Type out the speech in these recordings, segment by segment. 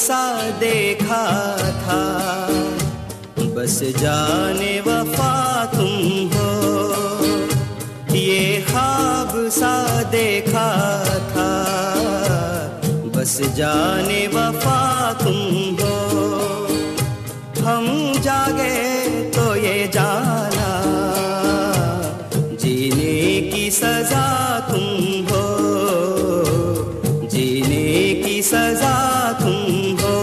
सा देखा था, बस जाने वफा तुम हो। ये ख्वाब सा देखा था, बस जाने वफा तुम हो। हम जागे तो ये जाना, जीने की सजा तुम हो, जीने की सजा तुम हो।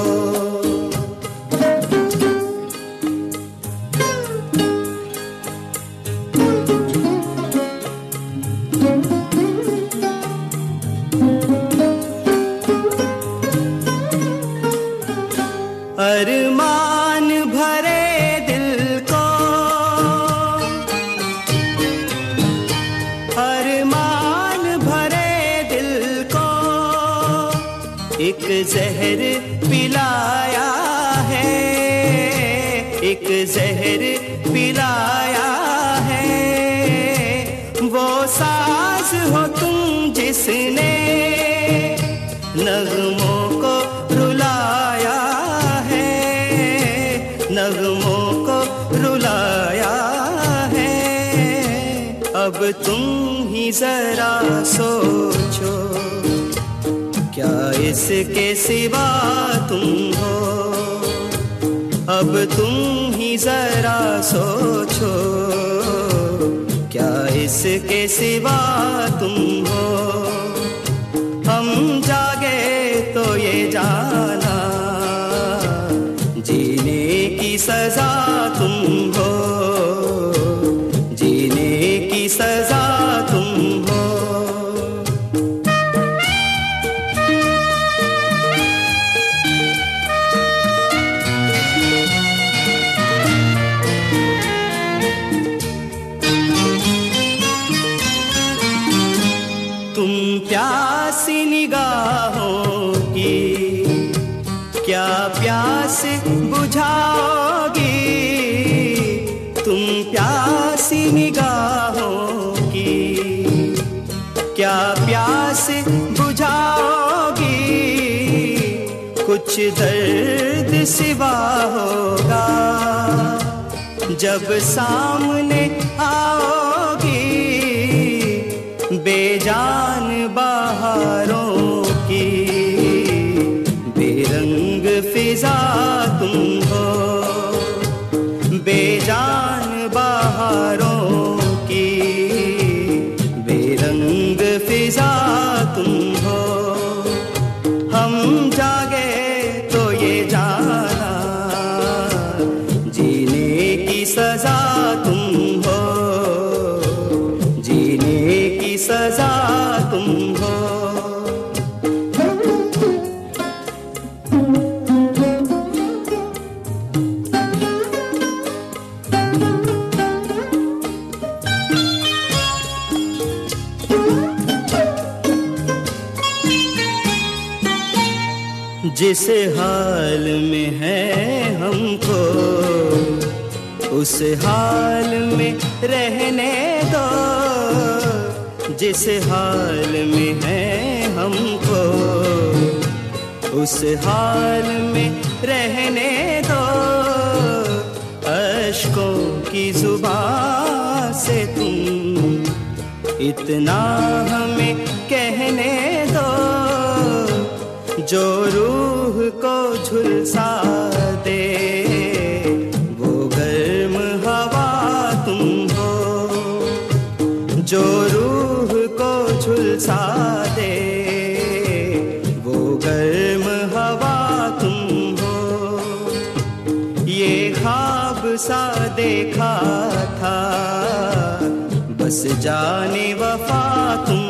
अरमान भरे दिल को, अरमान भरे दिल को एक जहर पिलाया है, एक जहर पिलाया है। वो साज हो तुम जिसने नगमों को रुलाया है, नगमों को रुलाया है। अब तुम ही जरा सोचो, क्या इसके सिवा तुम हो। अब तुम ही जरा सोचो, क्या इसके सिवा तुम हो। हम जागे तो ये जाना, जीने की सजा तुम हो, जीने की सजा तुम हो। तुम प्यासी निगाहों की क्या प्यास बुझाओगी, तुम प्यासी निगाहों की क्या प्यास बुझाओगी। कुछ दर्द सिवा होगा जब सामने आओगी। बेजान बहारों की बेरंग फिजा तुम हो, बेजान बहारों की बेरंग फिजा तुम हो। हम जागे तो ये जाना, जीने की सजा तुम हो, जीने की सजा तुम हो। जिस हाल में है हमको, उस हाल में रहने दो। जिस हाल में है हमको, उस हाल में रहने दो। अश्कों की जुबान से तुम इतना हमें कहने दो, जो रूह को झुलसा दे वो गर्म हवा तुम हो। जो रूह को झुलसा दे वो गर्म हवा तुम हो। ये ख्वाब सा देखा था, बस जाने वफा तुम